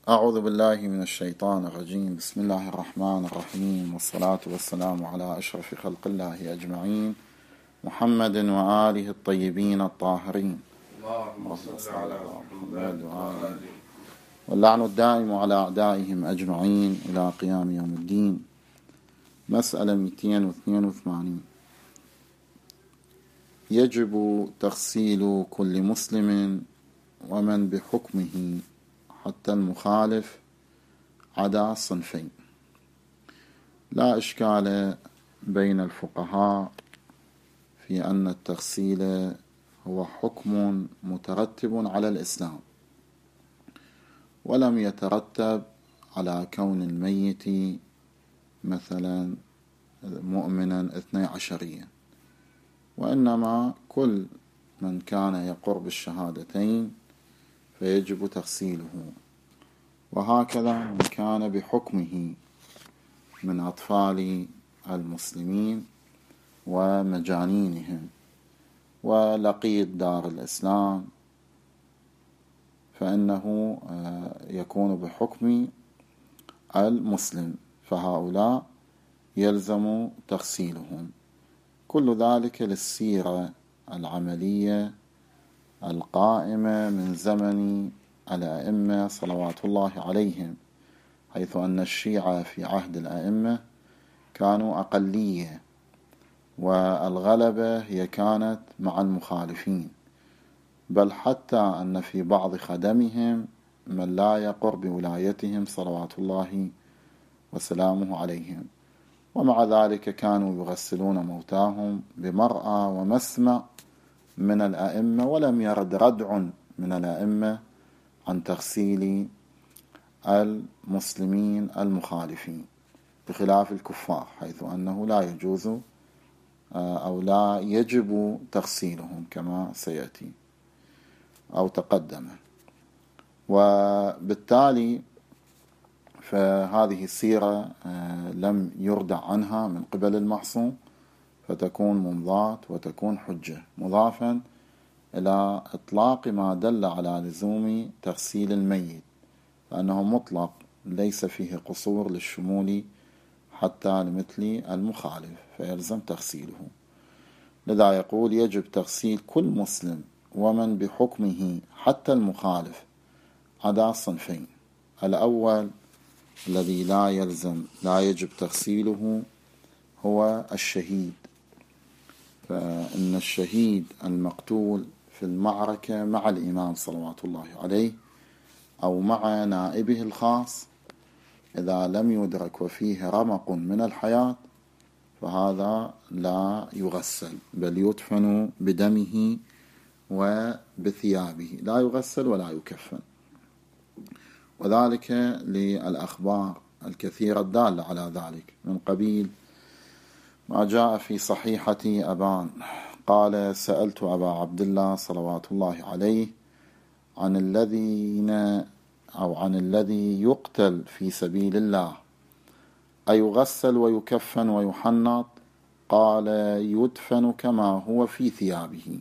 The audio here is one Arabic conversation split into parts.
أعوذ بالله من الشيطان الرجيم. بسم الله الرحمن الرحيم، والصلاة والسلام على أشرف خلق الله أجمعين، محمد وآله الطيبين الطاهرين، اللهم صل على محمد وآله، واللعن الدائم على أعدائهم أجمعين إلى قيام يوم الدين. مسألة 282. يجب تغسيل كل مسلم ومن بحكمه حتى المخالف عدا صنفين. لا إشكال بين الفقهاء في أن التغسيل هو حكم مترتب على الإسلام، ولم يترتب على كون الميت مثلا مؤمنا 12، وإنما كل من كان يقر بالشهادتين فيجب تغسيله، وهكذا من كان بحكمه من أطفال المسلمين ومجانينهم ولقيط دار الإسلام فإنه يكون بحكم المسلم، فهؤلاء يلزم تغسيلهم. كل ذلك للسيرة العملية القائمة من زمن الأئمة صلوات الله عليهم، حيث أن الشيعة في عهد الأئمة كانوا أقلية، والغلبة هي كانت مع المخالفين، بل حتى أن في بعض خدمهم من لا يقر بولايتهم صلوات الله وسلامه عليهم، ومع ذلك كانوا يغسلون موتاهم بمرأى ومسمع من الأئمة، ولم يرد ردع من الأئمة عن تغسيل المسلمين المخالفين، بخلاف الكفار حيث أنه لا يجوز أو لا يجب تغسيلهم كما سيأتي أو تقدم. وبالتالي فهذه السيرة لم يردع عنها من قبل المعصوم، فتكون منضاة وتكون حجة، مضافا إلى إطلاق ما دل على لزوم تغسيل الميت، فأنه مطلق ليس فيه قصور للشمول حتى لمثل المخالف فيلزم تغسيله. لذا يقول يجب تغسيل كل مسلم ومن بحكمه حتى المخالف عدا صنفين. الأول الذي لا يجب تغسيله هو الشهيد، فإن الشهيد المقتول في المعركة مع الإمام صلوات الله عليه أو مع نائبه الخاص إذا لم يدرك وفيه رمق من الحياة فهذا لا يغسل، بل يدفن بدمه وبثيابه، لا يغسل ولا يكفن، وذلك للأخبار الكثيرة الدالة على ذلك، من قبيل ما جاء في صحيحة أبان قال: سألت أبا عبد الله صلوات الله عليه عن الذي يقتل في سبيل الله أيغسل ويكفن ويحنط؟ قال: يدفن كما هو في ثيابه،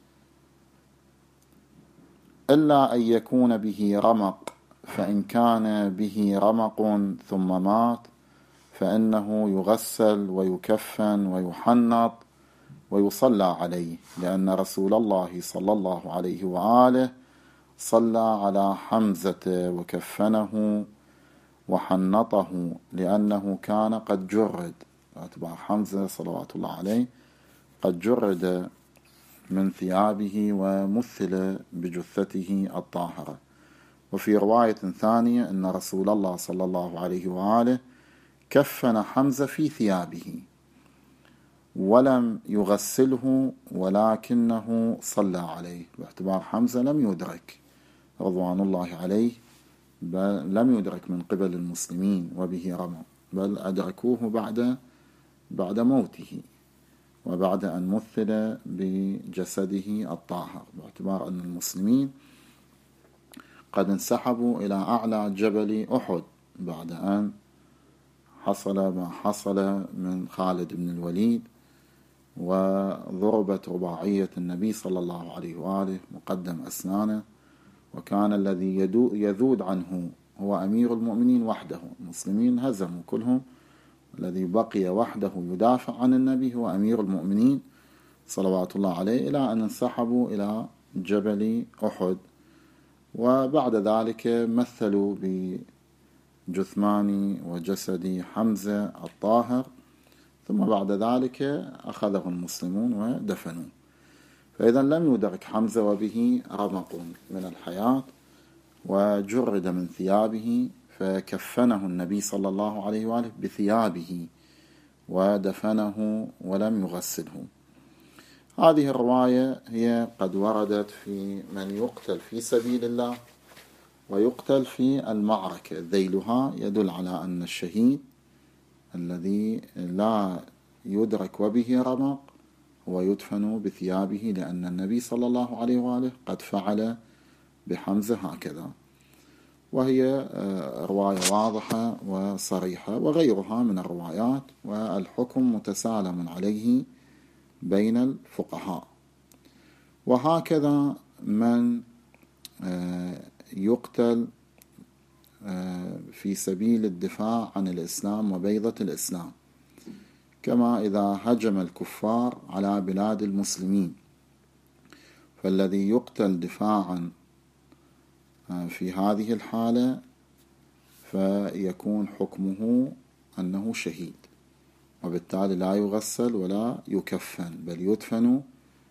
إلا أن يكون به رمق، فإن كان به رمق ثم مات فإنه يغسل ويكفن ويحنط ويصلى عليه، لأن رسول الله صلى الله عليه وآله صلى على حمزة وكفنه وحنطه، لأنه كان قد جرد، أتباع حمزة صلوات الله عليه قد جرد من ثيابه ومثل بجثته الطاهرة. وفي رواية ثانية أن رسول الله صلى الله عليه وآله كفن حمزة في ثيابه ولم يغسله ولكنه صلى عليه، باعتبار حمزة لم يدرك رضوان الله عليه، بل لم يدرك من قبل المسلمين وبه رمى، بل أدركوه بعد موته وبعد أن مثل بجسده الطاهر، باعتبار أن المسلمين قد انسحبوا إلى أعلى جبل أحد بعد أن حصل ما حصل من خالد بن الوليد، وضربت رباعية النبي صلى الله عليه وآله مقدم أسنانه، وكان الذي يذود عنه هو أمير المؤمنين وحده، المسلمين هزموا كلهم، الذي بقي وحده يدافع عن النبي هو أمير المؤمنين صلوات الله عليه، إلى أن انسحبوا إلى جبل أحد. وبعد ذلك مثلوا بجثمان وجسد حمزة الطاهر، ثم بعد ذلك أخذه المسلمون ودفنوه. فإذا لم يدرك حمزة وبه رمق من الحياة، وجرد من ثيابه، فكفنه النبي صلى الله عليه وآله بثيابه ودفنه ولم يغسله. هذه الرواية هي قد وردت في من يقتل في سبيل الله ويقتل في المعركة. ذيلها يدل على أن الشهيد الذي لا يدرك وبه رمق هو يدفن بثيابه، لأن النبي صلى الله عليه وآله قد فعل بحمزة هكذا. وهي رواية واضحة وصريحة، وغيرها من الروايات، والحكم متسالم عليه بين الفقهاء. وهكذا من يقتل في سبيل الدفاع عن الإسلام وبيضة الإسلام، كما إذا هجم الكفار على بلاد المسلمين، فالذي يقتل دفاعا في هذه الحالة فيكون حكمه أنه شهيد، وبالتالي لا يغسل ولا يكفن، بل يدفن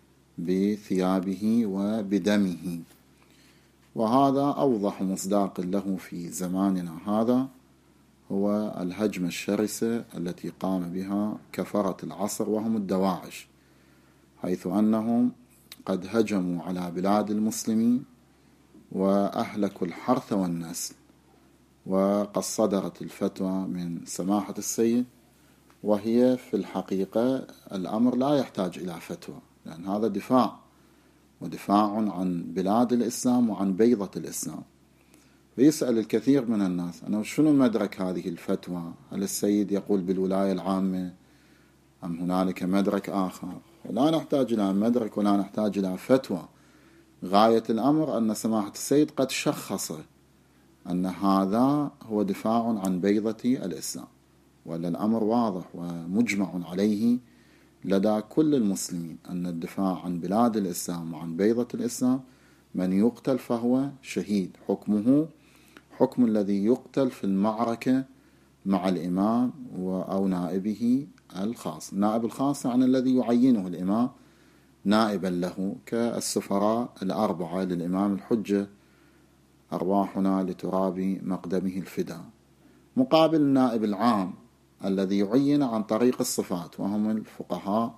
بثيابه وبدمه. وهذا أوضح مصداق له في زماننا هذا هو الهجمة الشرسة التي قام بها كفرة العصر وهم الدواعش، حيث أنهم قد هجموا على بلاد المسلمين وأهلكوا الحرث والنسل. وقد صدرت الفتوى من سماحة السيد، وهي في الحقيقة الأمر لا يحتاج إلى فتوى، لأن هذا دفاع، ودفاع عن بلاد الإسلام وعن بيضة الإسلام. فيسأل الكثير من الناس أنا شنو مدرك هذه الفتوى؟ هل السيد يقول بالولاية العامة أم هنالك مدرك آخر؟ لا نحتاج إلى مدرك ولا نحتاج إلى فتوى. غاية الأمر أن سماحة السيد قد شخص أن هذا هو دفاع عن بيضة الإسلام، وأن الأمر واضح ومجمع عليه لدى كل المسلمين أن الدفاع عن بلاد الإسلام وعن بيضة الإسلام من يقتل فهو شهيد، حكمه حكم الذي يقتل في المعركة مع الإمام أو نائبه الخاص. النائب الخاص يعني الذي يعينه الإمام نائبا له، كالسفراء الأربعة للإمام الحجة أرواحنا لتراب مقدمه الفداء، مقابل النائب العام الذي يعين عن طريق الصفات، وهم الفقهاء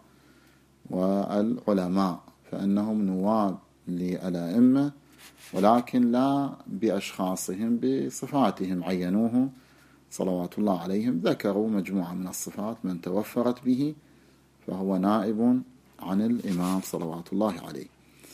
والعلماء، فإنهم نواب للأئمة ولكن لا بأشخاصهم، بصفاتهم عينوهم صلوات الله عليهم، ذكروا مجموعة من الصفات من توفرت به فهو نائب عن الإمام صلوات الله عليه.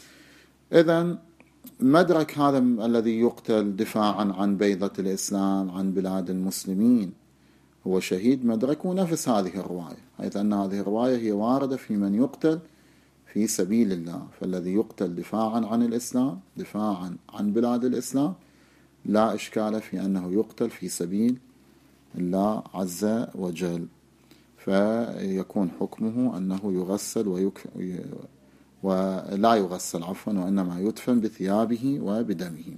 إذن مدرك هذا الذي يقتل دفاعا عن بيضة الإسلام عن بلاد المسلمين هو شهيد، مدركه نفس هذه الرواية، حيث أن هذه الرواية هي واردة في من يقتل في سبيل الله. فالذي يقتل دفاعا عن الإسلام، دفاعا عن بلاد الإسلام، لا إشكال في أنه يقتل في سبيل الله عز وجل، فيكون حكمه أنه يغسل ولا يغسل عفوا، وإنما يدفن بثيابه وبدمه،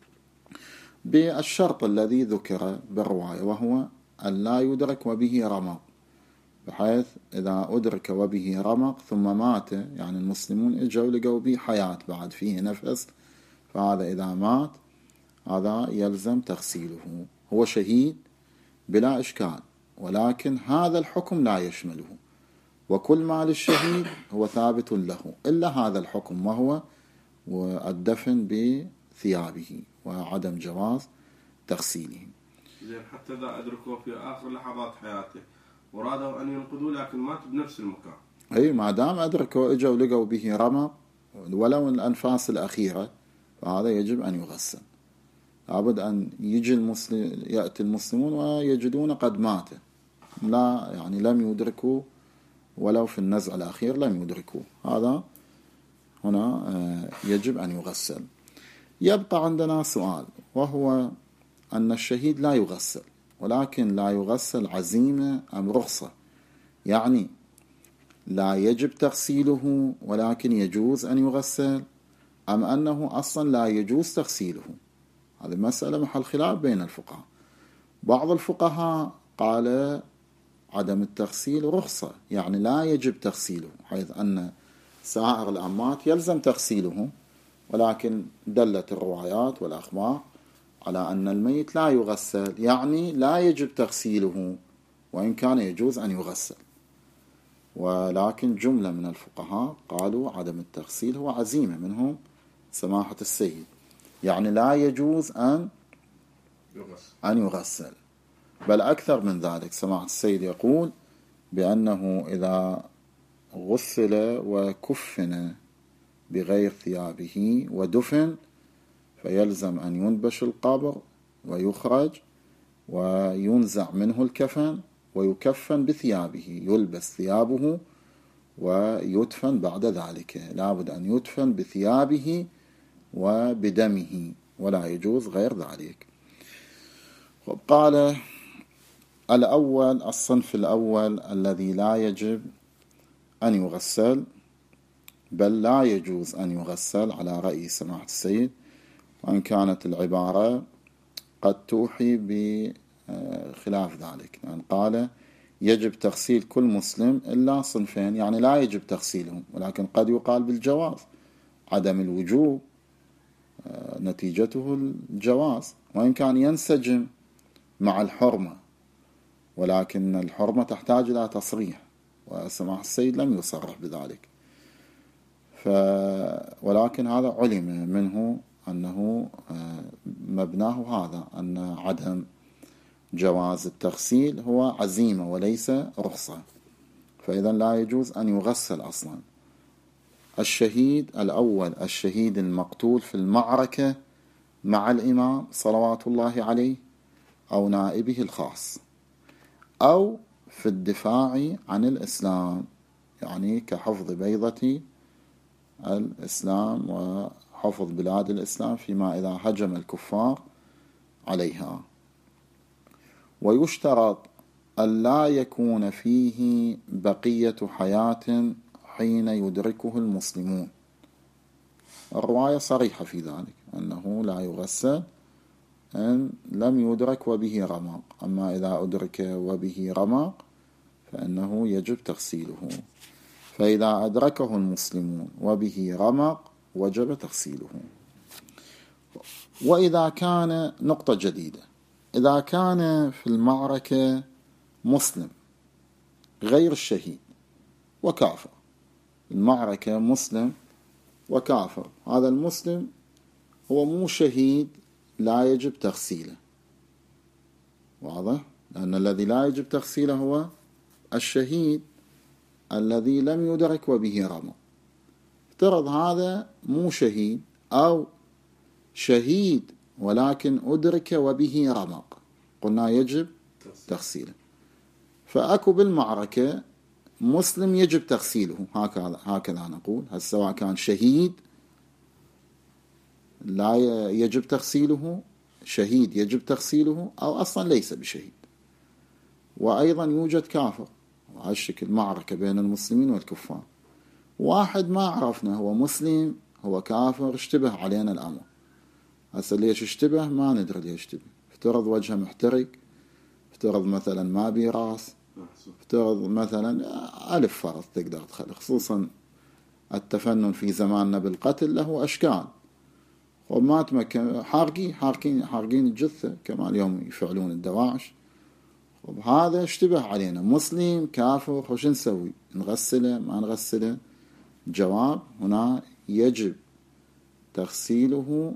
بالشرط الذي ذكر بالرواية، وهو أن لا يدرك وبه رمق، بحيث إذا أدرك وبه رمق ثم مات، يعني المسلمون إجوا لقوا به حياة بعد فيه نفس، فهذا إذا مات هذا يلزم تغسيله، هو شهيد بلا إشكال، ولكن هذا الحكم لا يشمله، وكل ما للشهيد هو ثابت له إلا هذا الحكم، وهو الدفن بثيابه وعدم جواز تغسيله. زين، حتى إذا أدركوا في آخر لحظات حياته ورادوا أن ينقذوا لكن مات بنفس المكان، أي ما دام أدركوا إجوا لقوا به رمق ولو الأنفاس الأخيرة، فهذا يجب أن يغسل. لابد أن يأتي المسلمون ويجدون قد مات، لا يعني لم يدركوا ولو في النزع الأخير لم يدركوا، هذا هنا يجب أن يغسل. يبقى عندنا سؤال، وهو أن الشهيد لا يغسل، ولكن لا يغسل عزيمة أم رخصة، يعني لا يجب تغسيله ولكن يجوز أن يغسل، أم أنه أصلا لا يجوز تغسيله. هذه مسألة محل خلاف بين الفقهاء. بعض الفقهاء قال عدم التغسيل رخصة، يعني لا يجب تغسيله، حيث أن سائر الأموات يلزم تغسيله، ولكن دلت الروايات والأخبار على أن الميت لا يغسل، يعني لا يجب تغسيله وإن كان يجوز أن يغسل. ولكن جملة من الفقهاء قالوا عدم التغسيل هو عزيمة، منهم سماحة السيد، يعني لا يجوز أن يغسل. بل أكثر من ذلك، سماحة السيد يقول بأنه إذا غسل وكفن بغير ثيابه ودفن فيلزم أن ينبش القبر ويخرج وينزع منه الكفن ويكفن بثيابه، يلبس ثيابه ويدفن بعد ذلك. لابد أن يدفن بثيابه وبدمه، ولا يجوز غير ذلك. قال الأول، الصنف الأول الذي لا يجب أن يغسل، بل لا يجوز أن يغسل على رأي سماحة السيد، وأن كانت العبارة قد توحي بخلاف ذلك، لأن قال يجب تغسيل كل مسلم إلا صنفين، يعني لا يجب تغسيلهم، ولكن قد يقال بالجواز. عدم الوجوب نتيجته الجواز، وإن كان ينسجم مع الحرمة، ولكن الحرمة تحتاج إلى تصريح، وسماحة السيد لم يصرح بذلك. ولكن هذا علم منه أنه مبناه هذا، أن عدم جواز التغسيل هو عزيمة وليس رخصة، فإذا لا يجوز أن يغسل أصلا. الشهيد الأول، الشهيد المقتول في المعركة مع الإمام صلوات الله عليه أو نائبه الخاص، أو في الدفاع عن الإسلام، يعني كحفظ بيضة الإسلام وحفظ بلاد الإسلام فيما إذا هجم الكفار عليها. ويشترط أن لا يكون فيه بقية حياة حين يدركه المسلمون. الرواية صريحة في ذلك، أنه لا يغسل إن لم يدرك وبه رمق، أما إذا أدرك وبه رمق فإنه يجب تغسيله. فإذا أدركه المسلمون وبه رمق وجب تغسيله. وإذا كان، نقطة جديدة، إذا كان في المعركة مسلم غير الشهيد وكافر، المعركة مسلم وكافر، هذا المسلم هو مو شهيد لا يجب تغسيله، واضح؟ لأن الذي لا يجب تغسيله هو الشهيد الذي لم يدرك وبه رمق. افترض هذا مو شهيد، أو شهيد ولكن أدرك وبه رمق، قلنا يجب تغسيله. فأكو بالمعركة مسلم يجب تغسيله، هكذا نقول، سواء كان شهيد لا يجب تغسيله، شهيد يجب تغسيله، أو أصلا ليس بشهيد. وأيضا يوجد كافر، هالشكل معركة بين المسلمين والكفار، واحد ما عرفنا هو مسلم هو كافر، اشتبه علينا الأمر. هسه ليش اشتبه ما ندري ليش اشتبه. افترض وجهه محترق، افترض مثلا ما بي راس، افترض مثلا ألف فرض تقدر تخلي، خصوصا التفنن في زماننا بالقتل له أشكال، وما تمكن حارقين الجثة كما اليوم يفعلون الدواعش. وهذا اشتبه علينا، مسلم كافر، وش نسوي؟ نغسله ما نغسله؟ جواب، هنا يجب تغسيله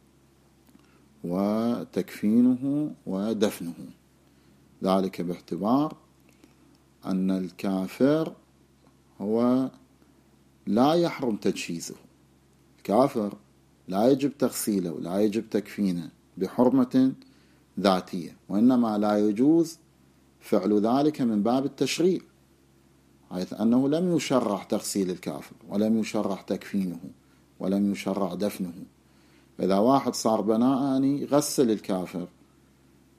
وتكفينه ودفنه، ذلك باعتبار أن الكافر هو لا يحرم تجهيزه. الكافر لا يجب تغسيله ولا يجب تكفينه بحرمة ذاتية، وإنما لا يجوز فعل ذلك من باب التشريع، حيث أنه لم يشرع تغسيل الكافر ولم يشرع تكفينه ولم يشرع دفنه. إذا واحد صار بناء أن يغسل الكافر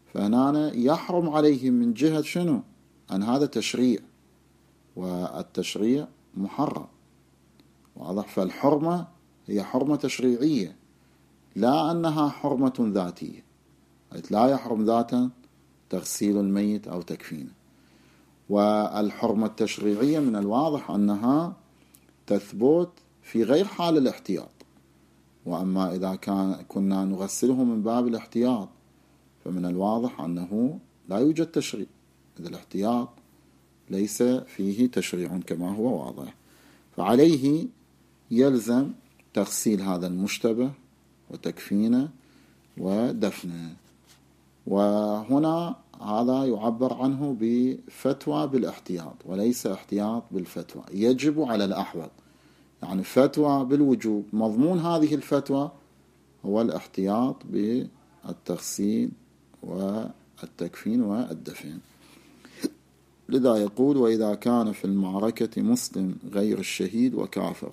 فهنا يحرم عليهم من جهة شنو؟ أن هذا تشريع، والتشريع محرم، واضح؟ فالحرمة هي حرمة تشريعية، لا أنها حرمة ذاتية، لا يحرم ذاتا تغسيل الميت أو تكفينه. والحرمة التشريعية من الواضح أنها تثبت في غير حال الاحتياط، وأما إذا كنا نغسله من باب الاحتياط فمن الواضح أنه لا يوجد تشريع، إذا الاحتياط ليس فيه تشريع كما هو واضح، فعليه يلزم تغسيل هذا المشتبه وتكفينه ودفنه. وهنا هذا يعبر عنه بفتوى بالاحتياط وليس احتياط بالفتوى، يجب على الأحوط، يعني فتوى بالوجوب، مضمون هذه الفتوى هو الاحتياط بالتغسيل والتكفين والدفن. لذا يقول: وإذا كان في المعركة مسلم غير الشهيد وكافر.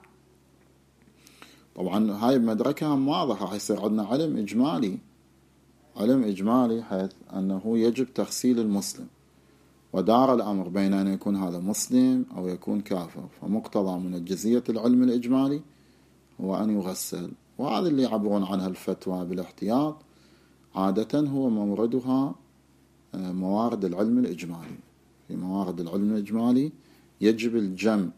طبعا هاي مدركها واضحة، حيصير عندنا علم إجمالي حيث أنه يجب تغسيل المسلم، ودار الأمر بين أن يكون هذا مسلم أو يكون كافر، فمقتضى منجزية العلم الإجمالي هو أن يغسل. وهذا اللي يعبرون عنها الفتوى بالاحتياط عادة هو موردها موارد العلم الإجمالي. في موارد العلم الإجمالي يجب الجمع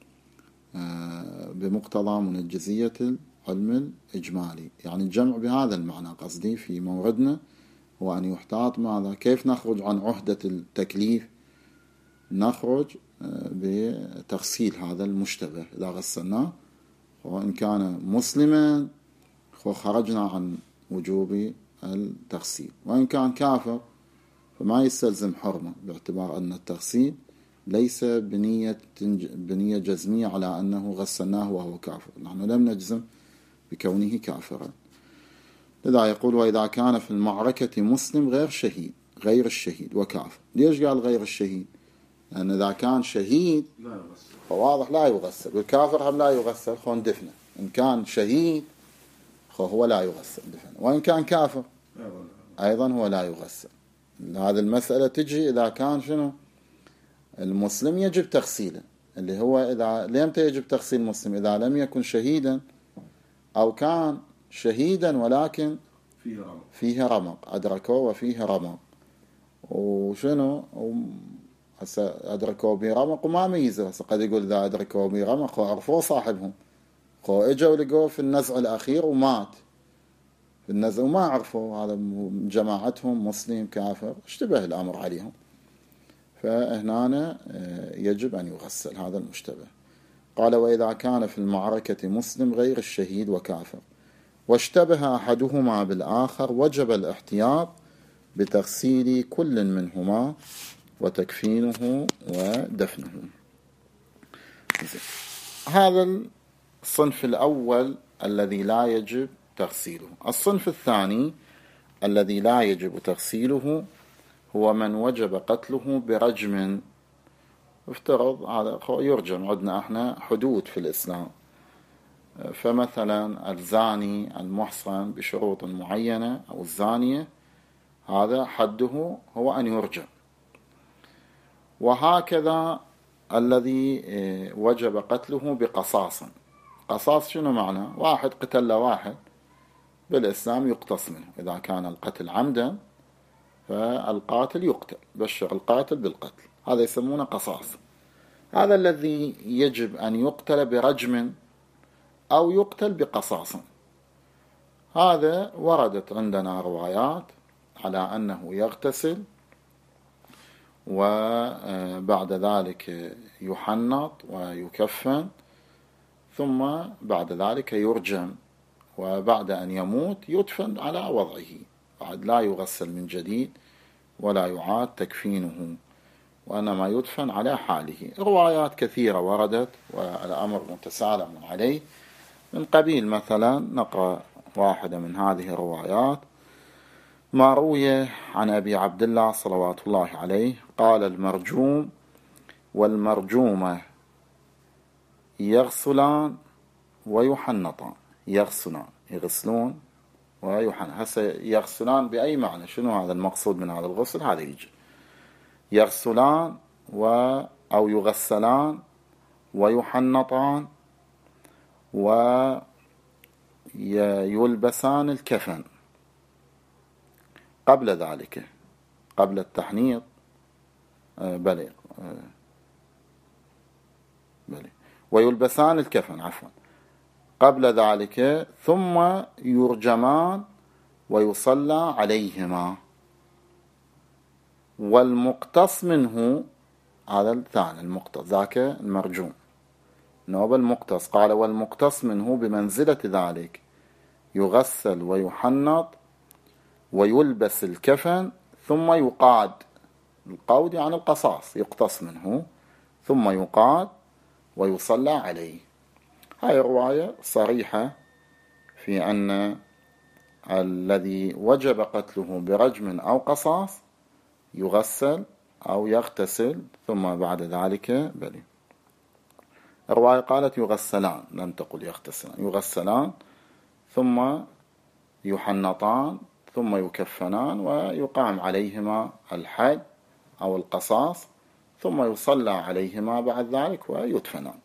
بمقتضى منجزية العلم الإجمالي، يعني الجمع بهذا المعنى قصدي في موردنا هو أن يحتاط ماذا؟ كيف نخرج عن عهدة التكليف؟ نخرج بتغسيل هذا المشتبه إذا غسلناه، وإن كان مسلما خرجنا عن وجوب التغسيل، وإن كان كافر فما يستلزم حرمة، باعتبار أن التغسيل ليس بنية جزمية على أنه غسلناه وهو كافر، نحن لم نجزم بكونه كافرا. لذا يقول: وإذا كان في المعركة مسلم غير الشهيد وكافر. ليش قال غير الشهيد؟ لأن إذا كان شهيد فواضح لا يغسل، والكافر هم لا يغسل خون دفنه. إن كان شهيد هو لا يغسل دفنه، وإن كان كافر أيضا هو لا يغسل. هذه المسألة تجي إذا كان شنو؟ المسلم يجب تغسيله، اللي هو إذا لمتى يجب تغسيل المسلم؟ إذا لم يكن شهيدا، أو كان شهيدا ولكن فيه رمق أدركوه وفيه رمق، وشنو أدركوه به رمق وما ميزه. قد يقول إذا أدركوه به رمق عرفوه صاحبهم، إجوا لقوه في النزع الأخير ومات في النزع وما عرفوا هذا جماعتهم مسلم كافر، اشتبه الأمر عليهم، فهنا يجب أن يغسل هذا المشتبه. قال: وإذا كان في المعركة مسلم غير الشهيد وكافر واشتبه أحدهما بالآخر وجب الاحتياط بتغسيل كل منهما وتكفينه ودفنه. هذا الصنف الأول الذي لا يجب تغسيله. الصنف الثاني الذي لا يجب تغسيله هو من وجب قتله برجم. افترض هذا يرجم، عندنا احنا حدود في الإسلام، فمثلا الزاني المحصن بشروط معينة أو الزانية هذا حده هو أن يرجم. وهكذا الذي وجب قتله بقصاص. قصاص شنو معنى؟ واحد قتل واحد بالإسلام يقتص منه، إذا كان القتل عمدا فالقاتل يقتل، بشر القاتل بالقتل، هذا يسمونه قصاص. هذا الذي يجب أن يقتل برجم أو يقتل بقصاص. هذا وردت عندنا روايات على أنه يغتسل وبعد ذلك يحنط ويكفن، ثم بعد ذلك يرجم، وبعد أن يموت يدفن على وضعه، بعد لا يغسل من جديد ولا يعاد تكفينه، وإنما يدفن على حاله. روايات كثيرة وردت والأمر متسالم عليه. من قبيل مثلا نقرأ واحدة من هذه الروايات، ما روي عن أبي عبد الله صلوات الله عليه قال: المرجوم والمرجومة يغسلان ويحنطان. يغسلان يغسلون هسه يغسلان بأي معنى؟ شنو هذا المقصود من هذا الغسل؟ هذا يجي يغسلان أو يغسلان ويحنطان ويلبسان الكفن قبل ذلك، قبل التحنيط. بلي ويلبسان الكفن عفوا قبل ذلك، ثم يرجمان ويصلى عليهما. والمقتص منه هذا الثاني، المقتص ذاك المرجوم، نوب المقتص. قال والمقتص منه بمنزلة ذلك، يغسل ويحنط ويلبس الكفن ثم يقاد. القود يعني القصاص، يقتص منه ثم يقاد ويصلى عليه. هاي رواية صريحة في أن الذي وجب قتله برجم أو قصاص يغسل أو يغتسل ثم بعد ذلك بلي. الرواية قالت يغسلان، لم تقل يغتسلان. يغسلان ثم يحنطان ثم يكفنان ويقام عليهما الحد أو القصاص ثم يصلى عليهما بعد ذلك ويدفنان.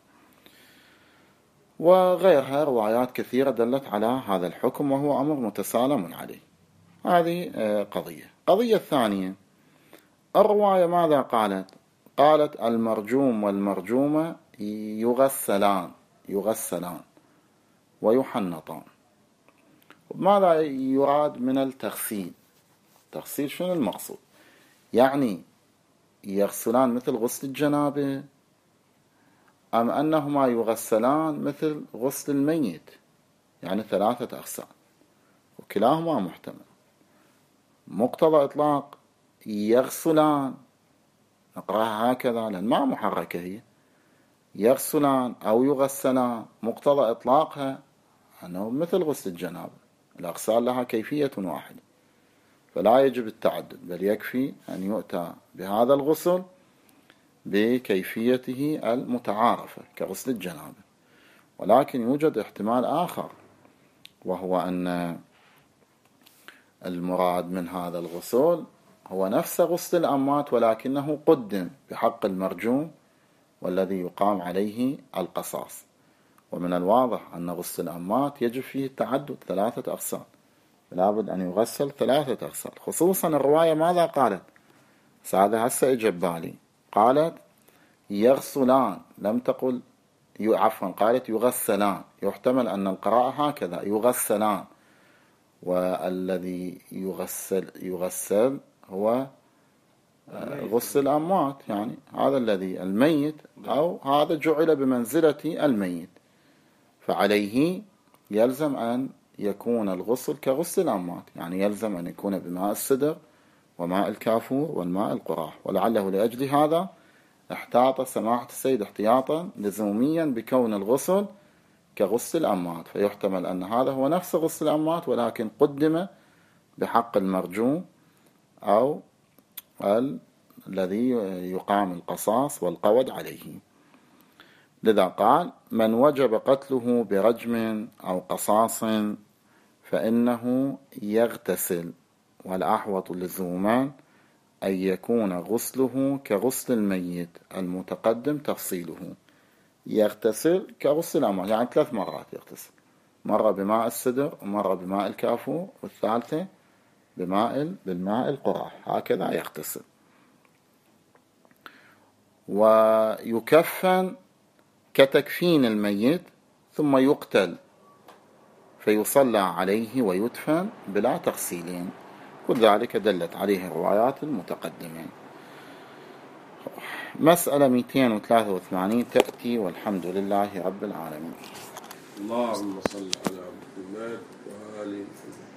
وغيرها روايات كثيرة دلت على هذا الحكم، وهو أمر متسالم عليه. هذه قضية الثانية، الرواية ماذا قالت؟ قالت المرجوم والمرجومة يغسلان ويحنطان. ماذا يراد من التغسيل؟ تغسيل شنو المقصود؟ يعني يغسلان مثل غسل الجنابة، أم أنهما يغسلان مثل غسل الميت؟ يعني 3 أقسام، وكلاهما محتمل. مقتضى إطلاق يغسلان نقراها هكذا لأن ما محركة، هي يغسلان أو يغسلان، مقتضى إطلاقها أنه مثل غسل الجنابة، الأغسال لها كيفية واحدة، فلا يجب التعدد، بل يكفي أن يؤتى بهذا الغسل بكيفيته المتعارفة كغسل الجنابة. ولكن يوجد احتمال آخر، وهو أن المراد من هذا الغسل هو نفس غسل الأموات، ولكنه قدم بحق المرجوم والذي يقام عليه القصاص. ومن الواضح أن غسل الأموات يجب فيه التعدد 3 أغسال، لابد أن يغسل 3 أغسال. خصوصا الرواية ماذا قالت؟ هذا هسه اجى ببالي، قالت يغسلان، لم تقل عفوا قالت يغسلان. يحتمل أن القراءة هكذا يغسلان، والذي يغسل هو غسل الأموات، يعني هذا الذي الميت، أو هذا جعل بمنزلة الميت، فعليه يلزم أن يكون الغسل كغسل الأموات، يعني يلزم أن يكون بماء السدر وماء الكافور والماء القراح. ولعله لأجل هذا احتاط سماحة السيد احتياطا لزوميا بكون الغسل كغسل الأموات، فيحتمل أن هذا هو نفس غسل الأموات، ولكن قدم بحق المرجوم أو الذي يقام القصاص والقود عليه. لذا قال من وجب قتله برجم أو قصاص فإنه يغتسل، والأحوط للزومان أن يكون غسله كغسل الميت المتقدم تفصيله. يغتسل كغسل الأموات، يعني 3 مرات يغتسل، مرة بماء السدر ومرة بماء الكافور والثالثة بالماء القراح، هكذا يغتسل. ويكفن كتكفين الميت ثم يقتل فيصلى عليه ويدفن بلا تغسيلين، كل ذلك دلت عليه الروايات المتقدمة. مسألة 283 تأتي، والحمد لله رب العالمين. اللهم صل على محمد وآل محمد.